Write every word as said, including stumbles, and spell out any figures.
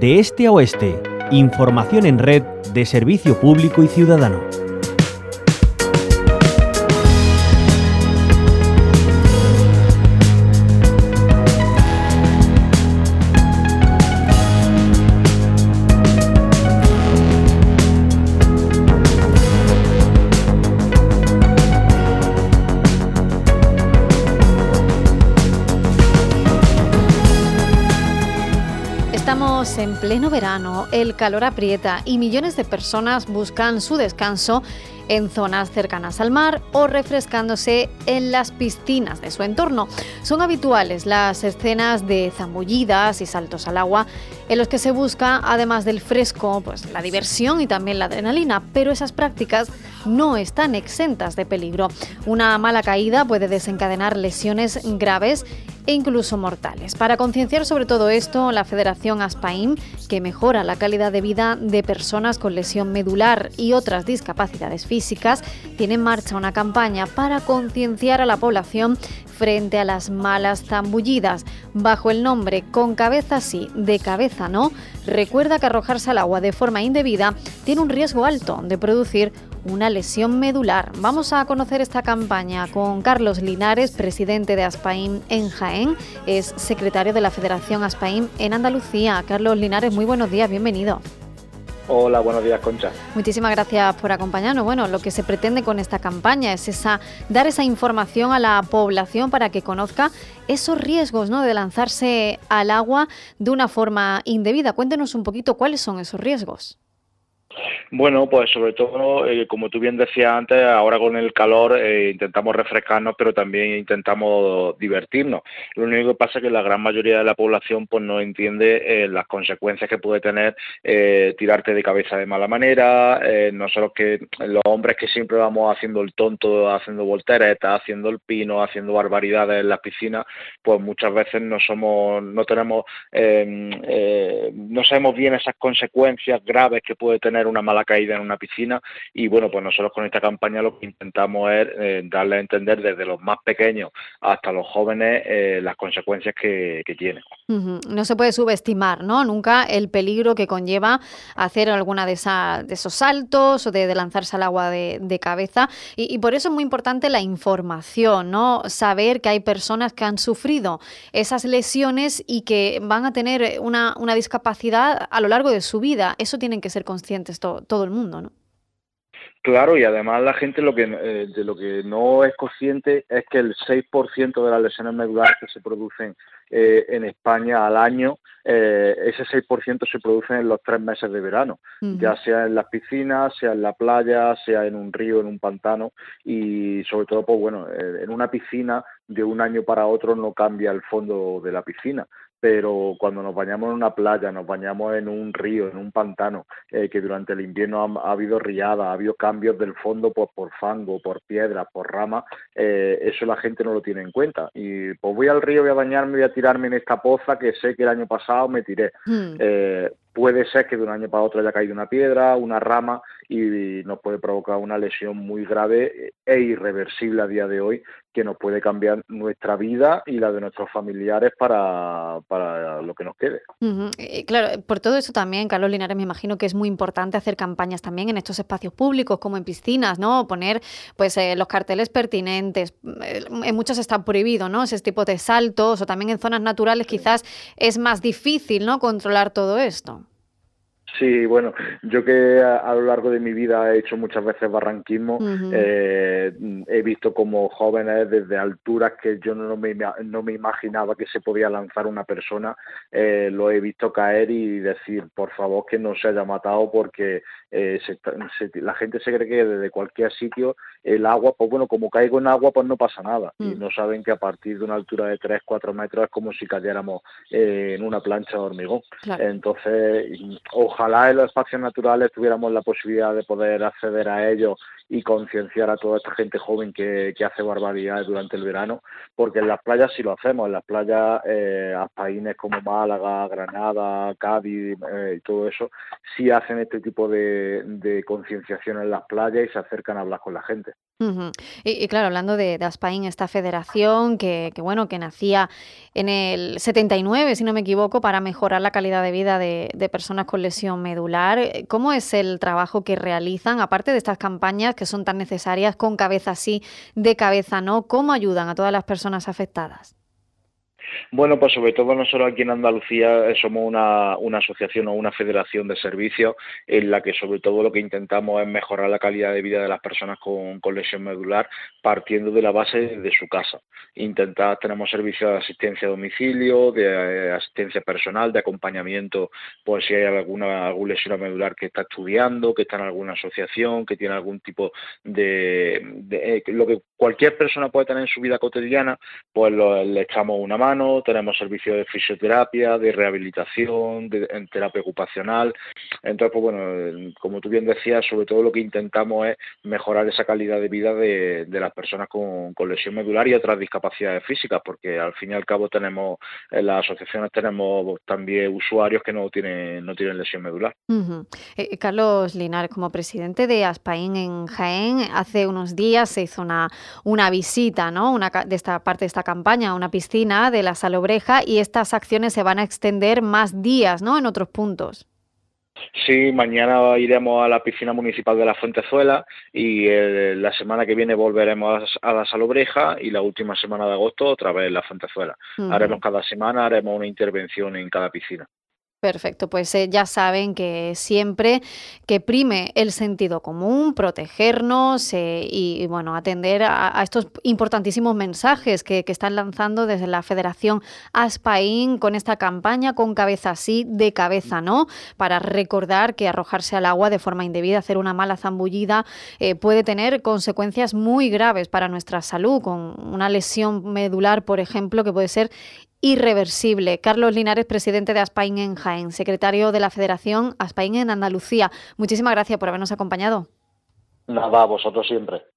De este a oeste, información en red de servicio público y ciudadano. Estamos en pleno verano, el calor aprieta y millones de personas buscan su descanso en zonas cercanas al mar o refrescándose en las piscinas de su entorno. Son habituales las escenas de zambullidas y saltos al agua en los que se busca, además del fresco, pues la diversión y también la adrenalina, pero esas prácticas no están exentas de peligro. Una mala caída puede desencadenar lesiones graves e incluso mortales. Para concienciar sobre todo esto, la Federación Aspaim, que mejora la calidad de vida de personas con lesión medular y otras discapacidades físicas, tiene en marcha una campaña para concienciar a la población frente a las malas zambullidas. Bajo el nombre Con cabeza sí, de cabeza no, recuerda que arrojarse al agua de forma indebida tiene un riesgo alto de producir una lesión medular. Vamos a conocer esta campaña con Carlos Linares, presidente de Aspaim en Jaén, es secretario de la Federación Aspaim en Andalucía. Carlos Linares, muy buenos días, bienvenido. Hola, buenos días, Concha. Muchísimas gracias por acompañarnos. Bueno, lo que se pretende con esta campaña es esa, dar esa información a la población para que conozca esos riesgos, ¿no?, de lanzarse al agua de una forma indebida. Cuéntenos un poquito cuáles son esos riesgos. Bueno, pues sobre todo, eh, como tú bien decías antes, ahora con el calor eh, intentamos refrescarnos, pero también intentamos divertirnos. Lo único que pasa es que la gran mayoría de la población pues no entiende eh, las consecuencias que puede tener eh, tirarte de cabeza de mala manera. Eh, nosotros que los hombres que siempre vamos haciendo el tonto, haciendo volteretas, haciendo el pino, haciendo barbaridades en las piscinas, pues muchas veces no somos, no tenemos, eh, eh, no sabemos bien esas consecuencias graves que puede tener una mala caída en una piscina. Y bueno, pues nosotros con esta campaña lo que intentamos es eh, darle a entender desde los más pequeños hasta los jóvenes eh, las consecuencias que, que tiene. Uh-huh. No se puede subestimar, ¿no?, nunca el peligro que conlleva hacer alguna de, esa, de esos saltos o de, de lanzarse al agua de, de cabeza, y, y por eso es muy importante la información, ¿no?, saber que hay personas que han sufrido esas lesiones y que van a tener una, una discapacidad a lo largo de su vida. Eso tienen que ser conscientes to, todo el mundo, ¿no? Claro, y además la gente lo que eh, de lo que no es consciente es que el seis por ciento de las lesiones medulares que se producen eh, en España al año, eh, ese seis por ciento se producen en los tres meses de verano, uh-huh. ya sea en las piscinas, sea en la playa, sea en un río, en un pantano, y sobre todo, pues bueno, eh, en una piscina de un año para otro no cambia el fondo de la piscina. Pero cuando nos bañamos en una playa, nos bañamos en un río, en un pantano, eh, que durante el invierno ha, ha habido riadas, ha habido cambios del fondo pues, por fango, por piedras, por ramas, eh, eso la gente no lo tiene en cuenta. Y pues voy al río, voy a bañarme, voy a tirarme en esta poza que sé que el año pasado me tiré. Mm. Eh, puede ser que de un año para otro haya caído una piedra, una rama, y nos puede provocar una lesión muy grave e irreversible a día de hoy, que nos puede cambiar nuestra vida y la de nuestros familiares para, para lo que nos quede. Uh-huh. Eh, claro, por todo eso también, Carlos Linares, me imagino que es muy importante hacer campañas también en estos espacios públicos, como en piscinas, ¿no? Poner pues eh, los carteles pertinentes. Eh, en muchos está prohibido, ¿no?, ese tipo de saltos, o también en zonas naturales quizás es más difícil, ¿no?, controlar todo esto. Sí, bueno, yo que a, a lo largo de mi vida he hecho muchas veces barranquismo, uh-huh. eh, he visto como jóvenes desde alturas que yo no me, no me imaginaba que se podía lanzar una persona, eh, lo he visto caer y decir, por favor, que no se haya matado, porque eh, se, se, la gente se cree que desde cualquier sitio el agua, pues bueno, como caigo en agua, pues no pasa nada, uh-huh. y no saben que a partir de una altura de tres, cuatro metros es como si cayéramos eh, en una plancha de hormigón. Claro. Entonces, ojalá Ojalá en los espacios naturales tuviéramos la posibilidad de poder acceder a ellos y concienciar a toda esta gente joven que, que hace barbaridades durante el verano, porque en las playas sí lo hacemos, en las playas eh, aspaínes como Málaga, Granada, Cádiz eh, y todo eso, sí hacen este tipo de, de concienciación en las playas y se acercan a hablar con la gente. Ujú. Y, y claro, hablando de, de Aspain, esta federación que, que, bueno, que nacía en el setenta y nueve, si no me equivoco, para mejorar la calidad de vida de, de personas con lesión medular. eh, ¿Cómo es el trabajo que realizan, aparte de estas campañas que son tan necesarias, con cabeza sí, de cabeza no? ¿Cómo ayudan a todas las personas afectadas? Bueno, pues sobre todo nosotros aquí en Andalucía eh, somos una, una asociación o una federación de servicios en la que sobre todo lo que intentamos es mejorar la calidad de vida de las personas con, con lesión medular partiendo de la base de su casa. Intentar, tenemos servicios de asistencia a domicilio, de eh, asistencia personal, de acompañamiento por si hay alguna, alguna lesión medular que está estudiando, que está en alguna asociación, que tiene algún tipo de, de eh, lo que cualquier persona puede tener en su vida cotidiana, pues lo, le echamos una mano. Tenemos servicios de fisioterapia, de rehabilitación, de, en terapia ocupacional. Entonces, pues bueno, como tú bien decías, sobre todo lo que intentamos es mejorar esa calidad de vida de, de las personas con, con lesión medular y otras discapacidades físicas, porque al fin y al cabo tenemos, en las asociaciones tenemos también usuarios que no tienen, no tienen lesión medular. Ujú. Eh, Carlos Linares, como presidente de Aspain en Jaén, hace unos días se hizo una, una visita, ¿no? Una, ca- de esta parte de esta campaña, a una piscina de la Salobreja, y estas acciones se van a extender más días, ¿no? En otros puntos. Sí, mañana iremos a la piscina municipal de la Fuentezuela y eh, la semana que viene volveremos a la Salobreja y la última semana de agosto otra vez en la Fuentezuela. Haremos Ujú. cada semana, haremos una intervención en cada piscina. Perfecto, pues eh, ya saben que siempre que prime el sentido común, protegernos eh, y, y, bueno, atender a, a estos importantísimos mensajes que, que están lanzando desde la Federación Aspain con esta campaña con cabeza sí, de cabeza no, para recordar que arrojarse al agua de forma indebida, hacer una mala zambullida, eh, puede tener consecuencias muy graves para nuestra salud, con una lesión medular, por ejemplo, que puede ser irreversible. Carlos Linares, presidente de Aspain en Jaén, secretario de la Federación Aspain en Andalucía. Muchísimas gracias por habernos acompañado. Nada, a vosotros siempre.